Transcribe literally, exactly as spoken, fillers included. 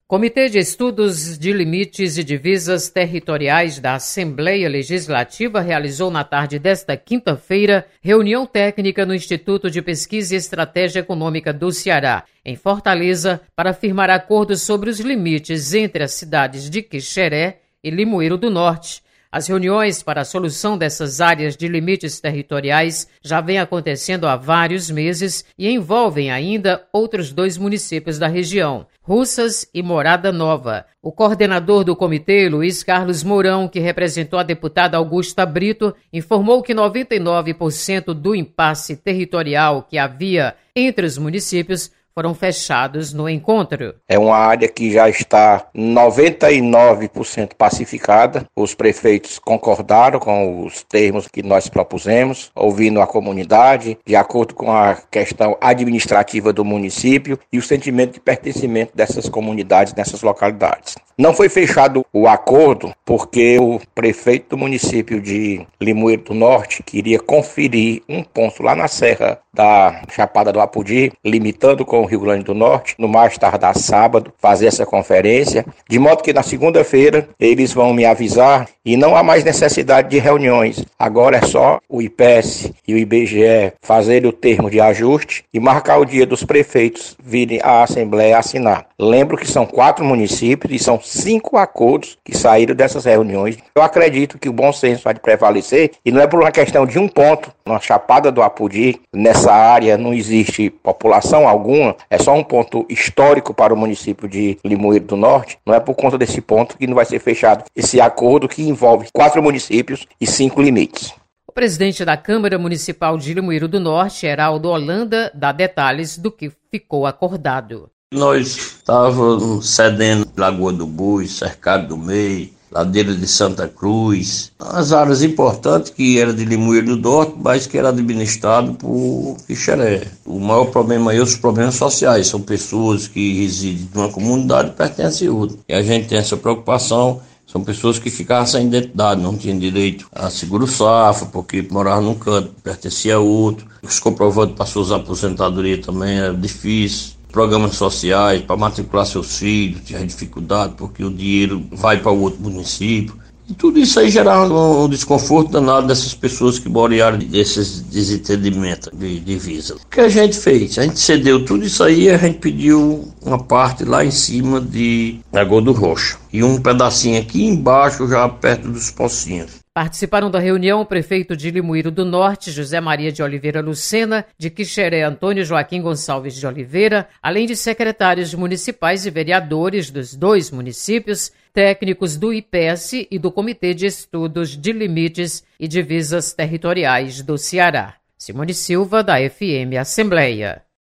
Comitê de Estudos de Limites e Divisas Territoriais da Assembleia Legislativa realizou na tarde desta quinta-feira reunião técnica no Instituto de Pesquisa e Estratégia Econômica do Ceará, em Fortaleza, para firmar acordos sobre os limites entre as cidades de Quixeré e Limoeiro do Norte. As reuniões para a solução dessas áreas de limites territoriais já vêm acontecendo há vários meses e envolvem ainda outros dois municípios da região, Russas e Morada Nova. O coordenador do comitê, Luiz Carlos Mourão, que representou a deputada Augusta Brito, informou que noventa e nove por cento do impasse territorial que havia entre os municípios foram fechados no encontro. É uma área que já está noventa e nove por cento pacificada. Os prefeitos concordaram com os termos que nós propusemos, ouvindo a comunidade, de acordo com a questão administrativa do município e o sentimento de pertencimento dessas comunidades, nessas localidades. Não foi fechado o acordo porque o prefeito do município de Limoeiro do Norte queria conferir um ponto lá na Serra da Chapada do Apodi, limitando com o Rio Grande do Norte, no mais tardar sábado, fazer essa conferência, de modo que na segunda-feira eles vão me avisar e não há mais necessidade de reuniões. Agora é só o I P E S e o I B G E fazerem o termo de ajuste e marcar o dia dos prefeitos virem à Assembleia assinar. Lembro que são quatro municípios e são cinco acordos que saíram dessas reuniões. Eu acredito que o bom senso vai prevalecer e não é por uma questão de um ponto. Na Chapada do Apodi, nessa área não existe população alguma, é só um ponto histórico para o município de Limoeiro do Norte. Não é por conta desse ponto que não vai ser fechado esse acordo que envolve quatro municípios e cinco limites. O presidente da Câmara Municipal de Limoeiro do Norte, Heraldo Holanda, dá detalhes do que ficou acordado. Nós estávamos cedendo Lagoa do Bui, Cercado do Meio, Ladeira de Santa Cruz, as áreas importantes que eram de Limoeiro do Norte, mas que era administrado por Quixeré. O maior problema aí é os problemas sociais, são pessoas que residem numa comunidade e pertencem a outra. E a gente tem essa preocupação, são pessoas que ficavam sem identidade, não tinham direito a seguro-safra, porque moravam num canto, pertencia a outro. Os comprovantes para suas aposentadorias também era difícil. Programas sociais para matricular seus filhos, tinha dificuldade porque o dinheiro vai para o outro município. E tudo isso aí gerava um desconforto danado dessas pessoas que moraram desses desentendimentos de divisa. O que a gente fez? A gente cedeu tudo isso aí e a gente pediu uma parte lá em cima de Lagoa do Rocha. E um pedacinho aqui embaixo, já perto dos pocinhos. Participaram da reunião o prefeito de Limoeiro do Norte, José Maria de Oliveira Lucena, de Quixeré, Antônio Joaquim Gonçalves de Oliveira, além de secretários municipais e vereadores dos dois municípios, técnicos do I P E S e do Comitê de Estudos de Limites e Divisas Territoriais do Ceará. Simone Silva, da F M Assembleia.